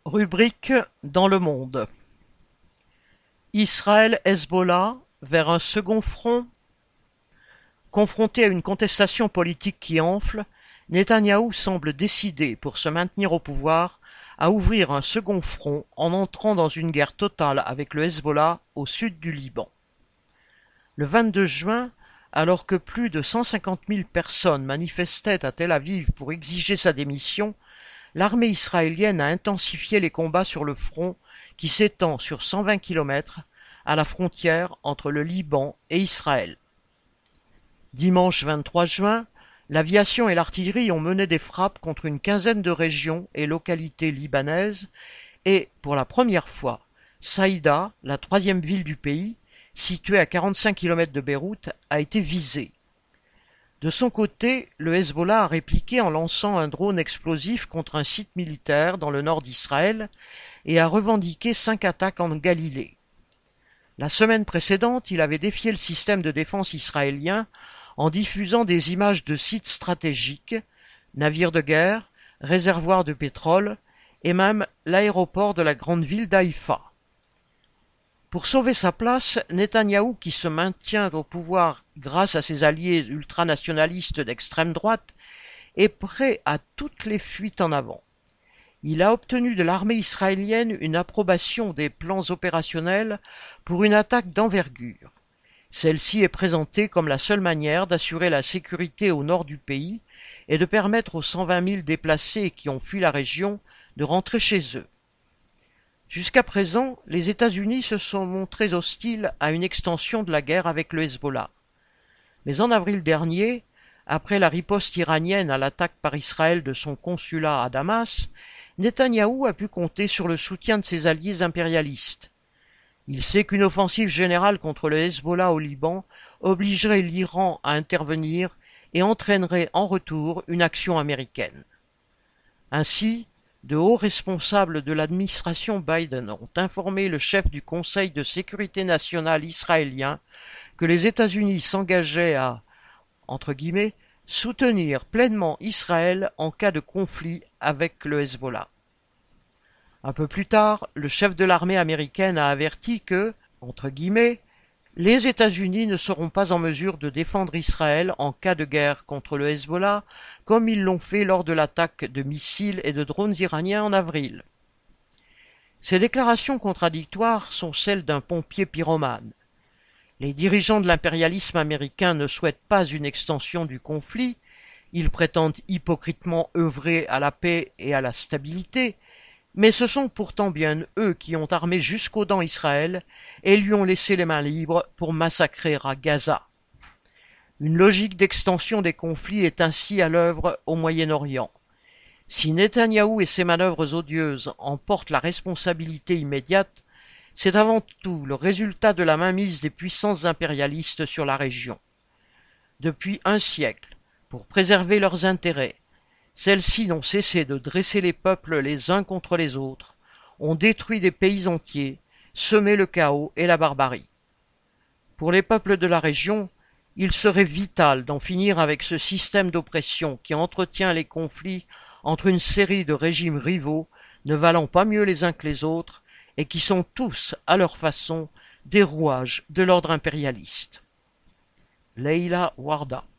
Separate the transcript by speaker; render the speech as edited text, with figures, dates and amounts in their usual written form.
Speaker 1: Rubrique dans le monde. Israël-Hezbollah vers un second front. Confronté à une contestation politique qui enfle, Netanyahou semble décidé, pour se maintenir au pouvoir, à ouvrir un second front en entrant dans une guerre totale avec le Hezbollah au sud du Liban. Le 22 juin, alors que plus de 150 000 personnes manifestaient à Tel Aviv pour exiger sa démission, l'armée israélienne a intensifié les combats sur le front qui s'étend sur 120 kilomètres à la frontière entre le Liban et Israël. Dimanche 23 juin, l'aviation et l'artillerie ont mené des frappes contre une quinzaine de régions et localités libanaises et, pour la première fois, Saïda, la troisième ville du pays, située à 45 kilomètres de Beyrouth, a été visée. De son côté, le Hezbollah a répliqué en lançant un drone explosif contre un site militaire dans le nord d'Israël et a revendiqué 5 attaques en Galilée. La semaine précédente, il avait défié le système de défense israélien en diffusant des images de sites stratégiques, navires de guerre, réservoirs de pétrole et même l'aéroport de la grande ville d'Haïfa. Pour sauver sa place, Netanyahou, qui se maintient au pouvoir grâce à ses alliés ultranationalistes d'extrême droite, est prêt à toutes les fuites en avant. Il a obtenu de l'armée israélienne une approbation des plans opérationnels pour une attaque d'envergure. Celle-ci est présentée comme la seule manière d'assurer la sécurité au nord du pays et de permettre aux 120 000 déplacés qui ont fui la région de rentrer chez eux. Jusqu'à présent, les États-Unis se sont montrés hostiles à une extension de la guerre avec le Hezbollah. Mais en avril dernier, après la riposte iranienne à l'attaque par Israël de son consulat à Damas, Netanyahou a pu compter sur le soutien de ses alliés impérialistes. Il sait qu'une offensive générale contre le Hezbollah au Liban obligerait l'Iran à intervenir et entraînerait en retour une action américaine. Ainsi, de hauts responsables de l'administration Biden ont informé le chef du Conseil de sécurité nationale israélien que les États-Unis s'engageaient à, entre guillemets, soutenir pleinement Israël en cas de conflit avec le Hezbollah. Un peu plus tard, le chef de l'armée américaine a averti que, entre guillemets, les États-Unis ne seront pas en mesure de défendre Israël en cas de guerre contre le Hezbollah, comme ils l'ont fait lors de l'attaque de missiles et de drones iraniens en avril. Ces déclarations contradictoires sont celles d'un pompier pyromane. Les dirigeants de l'impérialisme américain ne souhaitent pas une extension du conflit, ils prétendent hypocritement œuvrer à la paix et à la stabilité, mais ce sont pourtant bien eux qui ont armé jusqu'aux dents Israël et lui ont laissé les mains libres pour massacrer à Gaza. Une logique d'extension des conflits est ainsi à l'œuvre au Moyen-Orient. Si Netanyahou et ses manœuvres odieuses en portent la responsabilité immédiate, c'est avant tout le résultat de la mainmise des puissances impérialistes sur la région. Depuis un siècle, pour préserver leurs intérêts, celles-ci n'ont cessé de dresser les peuples les uns contre les autres, ont détruit des pays entiers, semé le chaos et la barbarie. Pour les peuples de la région, il serait vital d'en finir avec ce système d'oppression qui entretient les conflits entre une série de régimes rivaux ne valant pas mieux les uns que les autres et qui sont tous, à leur façon, des rouages de l'ordre impérialiste. Leila Warda.